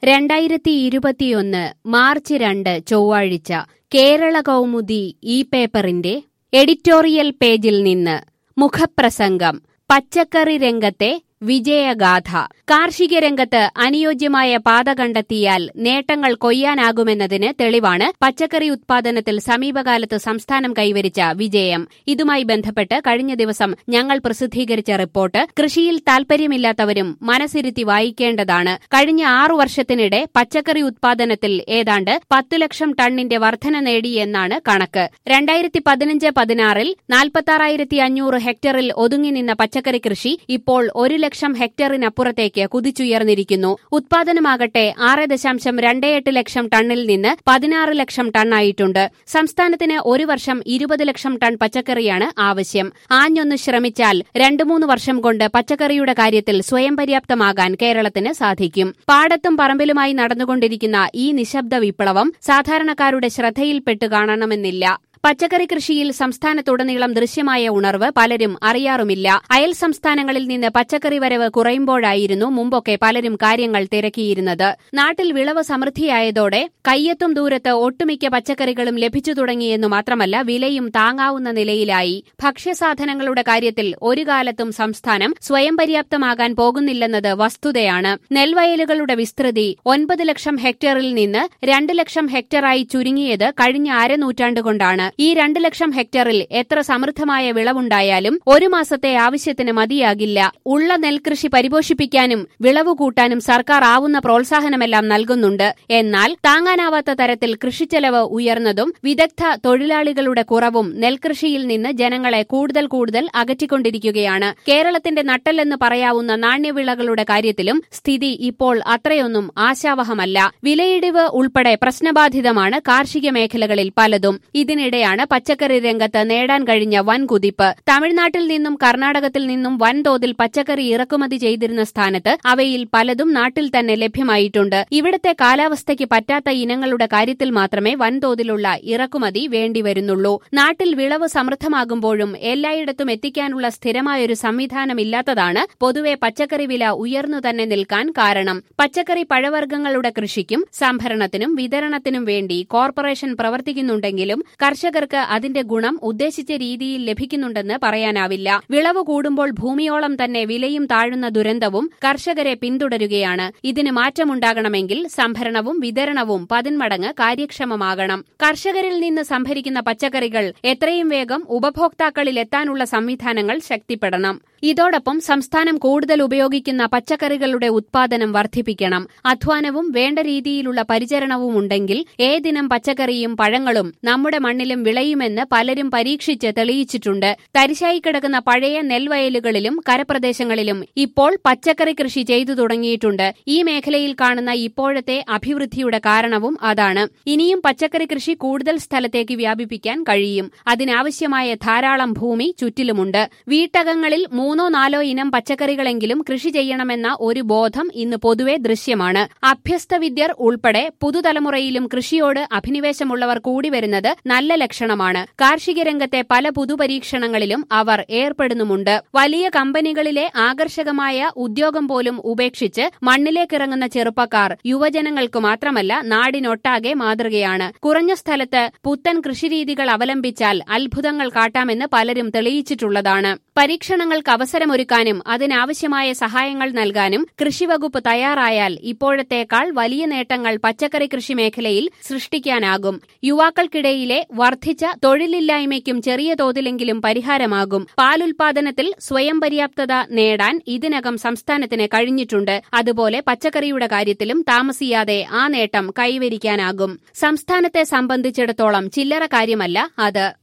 2021 March 2 ചൊവ്വാഴ്ച കേരള കൗമുദി ഈ പേപ്പറിന്റെ എഡിറ്റോറിയൽ പേജിൽ നിന്ന് മുഖപ്രസംഗം. പച്ചക്കറി രംഗത്തെ വിജയഗാഥ. കാർഷിക രംഗത്ത് അനുയോജ്യമായ പാത കണ്ടെത്തിയാൽ നേട്ടങ്ങൾ കൊയ്യാനാകുമെന്നതിന് തെളിവാണ് പച്ചക്കറി ഉത്പാദനത്തിൽ സമീപകാലത്ത് സംസ്ഥാനം കൈവരിച്ച വിജയം. ഇതുമായി ബന്ധപ്പെട്ട് കഴിഞ്ഞ ദിവസം ഞങ്ങൾ പ്രസിദ്ധീകരിച്ച റിപ്പോർട്ട് കൃഷിയിൽ താൽപര്യമില്ലാത്തവരും മനസ്സിരുത്തി വായിക്കേണ്ടതാണ്. കഴിഞ്ഞ 6 വർഷത്തിനിടെ പച്ചക്കറി ഉത്പാദനത്തിൽ ഏതാണ്ട് 10 ലക്ഷം ടണ്ണിന്റെ വർധന നേടിയെന്നാണ് കണക്ക്. 2015-16 46,500 ഹെക്ടറിൽ ഒതുങ്ങി നിന്ന പച്ചക്കറി കൃഷി ഇപ്പോൾ 1 ലക്ഷം ഹെക്ടറിനപ്പുറത്തേക്ക് കുതിച്ചുയർന്നിരിക്കുന്നു. ഉത്പാദനമാകട്ടെ 6.28 ലക്ഷം ടണ്ണിൽ നിന്ന് 16 ലക്ഷം ടണ്ണായിട്ടുണ്ട്. സംസ്ഥാനത്തിന് ഒരു വർഷം 20 ലക്ഷം ടൺ പച്ചക്കറിയാണ് ആവശ്യം. ആഞ്ഞൊന്ന് ശ്രമിച്ചാൽ 2-3 വർഷം കൊണ്ട് പച്ചക്കറിയുടെ കാര്യത്തിൽ സ്വയം പര്യാപ്തമാകാൻ കേരളത്തിന് സാധിക്കും. പാടത്തും പറമ്പിലുമായി നടന്നുകൊണ്ടിരിക്കുന്ന ഈ നിശബ്ദ വിപ്ലവം സാധാരണക്കാരുടെ ശ്രദ്ധയിൽപ്പെട്ട് കാണണമെന്നില്ല. പച്ചക്കറി കൃഷിയിൽ സംസ്ഥാനത്തുടനീളം ദൃശ്യമായ ഉണർവ് പലരും അറിയാറുമില്ല. അയൽ സംസ്ഥാനങ്ങളിൽ നിന്ന് പച്ചക്കറി വരവ് കുറയുമ്പോഴായിരുന്നു മുമ്പൊക്കെ പലരും കാര്യങ്ങൾ തിരക്കിയിരുന്നത്. നാട്ടിൽ വിളവ് സമൃദ്ധിയായതോടെ കയ്യെത്തും ദൂരത്ത് ഒട്ടുമിക്ക പച്ചക്കറികളും ലഭിച്ചു തുടങ്ങിയെന്നു മാത്രമല്ല വിലയും താങ്ങാവുന്ന നിലയിലായി. ഭക്ഷ്യസാധനങ്ങളുടെ കാര്യത്തിൽ ഒരു കാലത്തും സംസ്ഥാനം സ്വയം പര്യാപ്തമാകാൻ പോകുന്നില്ലെന്നത് വസ്തുതയാണ്. നെൽവയലുകളുടെ വിസ്തൃതി 9 ലക്ഷം ഹെക്ടറിൽ നിന്ന് 2 ലക്ഷം ഹെക്ടറായി ചുരുങ്ങിയത് കഴിഞ്ഞ അരനൂറ്റാണ്ടുകൊണ്ടാണ്. ഈ 2 ലക്ഷം ഹെക്ടറിൽ എത്ര സമൃദ്ധമായ വിളവുണ്ടായാലും ഒരു മാസത്തെ ആവശ്യത്തിന് മതിയാകില്ല. ഉള്ള നെൽകൃഷി പരിപോഷിപ്പിക്കാനും വിളവ് കൂട്ടാനും സർക്കാർ ആവുന്ന പ്രോത്സാഹനമെല്ലാം നൽകുന്നുണ്ട്. എന്നാൽ താങ്ങാനാവാത്ത തരത്തിൽ കൃഷിച്ചെലവ് ഉയർന്നതും വിദഗ്ധ തൊഴിലാളികളുടെ കുറവും നെൽകൃഷിയിൽ നിന്ന് ജനങ്ങളെ കൂടുതൽ അകറ്റിക്കൊണ്ടിരിക്കുകയാണ്. കേരളത്തിന്റെ നട്ടെല്ലെന്ന് പറയാവുന്ന നാണ്യവിളകളുടെ കാര്യത്തിലും സ്ഥിതി ഇപ്പോൾ അത്രയൊന്നും ആശാവഹമല്ല. വിലയിടിവ് ഉൾപ്പെടെ പ്രശ്നബാധിതമാണ് കാർഷിക മേഖലകളിൽ പലതും. ഇതിനിടെയാണ് പച്ചക്കറി രംഗത്ത് നേടാൻ കഴിഞ്ഞ വൻ കുതിപ്പ്. തമിഴ്നാട്ടിൽ നിന്നും കർണാടകത്തിൽ നിന്നും വൻതോതിൽ പച്ചക്കറി ഇറക്കുമതി ചെയ്തിരുന്ന സ്ഥാനത്ത് അവയിൽ പലതും നാട്ടിൽ തന്നെ ലഭ്യമായിട്ടുണ്ട്. ഇവിടത്തെ കാലാവസ്ഥയ്ക്ക് പറ്റാത്ത ഇനങ്ങളുടെ കാര്യത്തിൽ മാത്രമേ വൻതോതിലുള്ള ഇറക്കുമതി വേണ്ടിവരുന്നുള്ളൂ. നാട്ടിൽ വിളവ് സമൃദ്ധമാകുമ്പോഴും എല്ലായിടത്തും എത്തിക്കാനുള്ള സ്ഥിരമായൊരു സംവിധാനമില്ലാത്തതാണ് പൊതുവെ പച്ചക്കറി വില ഉയർന്നു തന്നെ നിൽക്കാൻ കാരണം. പച്ചക്കറി പഴവർഗ്ഗങ്ങളുടെ കൃഷിക്കും സംഭരണത്തിനും വിതരണത്തിനും വേണ്ടി കോർപ്പറേഷൻ പ്രവർത്തിക്കുന്നുണ്ടെങ്കിലും കർഷകർക്ക് അതിന്റെ ഗുണം ഉദ്ദേശിച്ച രീതിയിൽ ലഭിക്കുന്നുണ്ടെന്ന് പറയാനാവില്ല. വിളവ് കൂടുമ്പോൾ ഭൂമിയോളം തന്നെ വിലയും താഴുന്ന ദുരന്തവും കർഷകരെ പിന്തുടരുകയാണ്. ഇതിന് മാറ്റമുണ്ടാകണമെങ്കിൽ സംഭരണവും വിതരണവും 10 മടങ്ങ് കാര്യക്ഷമമാകണം. കർഷകരിൽ നിന്ന് സംഭരിക്കുന്ന പച്ചക്കറികൾ എത്രയും വേഗം ഉപഭോക്താക്കളിൽ എത്താനുള്ള സംവിധാനങ്ങൾ ശക്തിപ്പെടണം. ഇതോടൊപ്പം സംസ്ഥാനം കൂടുതൽ ഉപയോഗിക്കുന്ന പച്ചക്കറികളുടെ ഉത്പാദനം വർദ്ധിപ്പിക്കണം. അധ്വാനവും വേണ്ട രീതിയിലുള്ള പരിചരണവും ഉണ്ടെങ്കിൽ ഏതിനം പച്ചക്കറിയും പഴങ്ങളും നമ്മുടെ മണ്ണിലും വിളയുമെന്ന് പലരും പരീക്ഷിച്ച് തെളിയിച്ചിട്ടുണ്ട്. തരിശായി കിടക്കുന്ന പഴയ നെൽവയലുകളിലും കരപ്രദേശങ്ങളിലും ഇപ്പോൾ പച്ചക്കറി കൃഷി ചെയ്തു തുടങ്ങിയിട്ടുണ്ട്. ഈ മേഖലയിൽ കാണുന്ന ഇപ്പോഴത്തെ അഭിവൃദ്ധിയുടെ കാരണവും അതാണ്. ഇനിയും പച്ചക്കറി കൃഷി കൂടുതൽ സ്ഥലത്തേക്ക് വ്യാപിപ്പിക്കാൻ കഴിയും. അതിനാവശ്യമായ ധാരാളം ഭൂമി ചുറ്റിലുമുണ്ട്. വീട്ടകങ്ങളിൽ 3-4 ഇനം പച്ചക്കറികളെങ്കിലും കൃഷി ചെയ്യണമെന്ന ഒരു ബോധം ഇന്ന് പൊതുവെ ദൃശ്യമാണ്. അഭ്യസ്തവിദ്യർ ഉൾപ്പെടെ പുതുതലമുറയിലും കൃഷിയോട് അഭിനിവേശമുള്ളവർ കൂടി വരുന്നത് നല്ല ലക്ഷണമാണ്. കാർഷിക രംഗത്തെ പല പുതുപരീക്ഷണങ്ങളിലും അവർ ഏർപ്പെടുന്നുമുണ്ട്. വലിയ കമ്പനികളിലെ ആകർഷകമായ ഉദ്യോഗം പോലും ഉപേക്ഷിച്ച് മണ്ണിലേക്കിറങ്ങുന്ന ചെറുപ്പക്കാർ യുവജനങ്ങൾക്ക് മാത്രമല്ല നാടിനൊട്ടാകെ മാതൃകയാണ്. കുറഞ്ഞ സ്ഥലത്ത് പുത്തൻ കൃഷിരീതികൾ അവലംബിച്ചാൽ അത്ഭുതങ്ങൾ കാട്ടാമെന്ന് പലരും തെളിയിച്ചിട്ടുള്ളതാണ്. പരീക്ഷണങ്ങൾക്ക് അവസരമൊരുക്കാനും അതിനാവശ്യമായ സഹായങ്ങൾ നൽകാനും കൃഷിവകുപ്പ് തയ്യാറായാൽ ഇപ്പോഴത്തേക്കാൾ വലിയ നേട്ടങ്ങൾ പച്ചക്കറി കൃഷി മേഖലയിൽ സൃഷ്ടിക്കാനാകും. യുവാക്കൾക്കിടയിലെ വർദ്ധിച്ച തൊഴിലില്ലായ്മയ്ക്കും ചെറിയ തോതിലെങ്കിലും പരിഹാരമാകും. പാലുൽപാദനത്തിൽ സ്വയം പര്യാപ്തത നേടാൻ ഇതിനകം സംസ്ഥാനത്തിന് കഴിഞ്ഞിട്ടുണ്ട്. അതുപോലെ പച്ചക്കറിയുടെ കാര്യത്തിലും താമസിയാതെ ആ നേട്ടം കൈവരിക്കാനാകും. സംസ്ഥാനത്തെ സംബന്ധിച്ചിടത്തോളം ചില്ലറ കാര്യമല്ല അത്.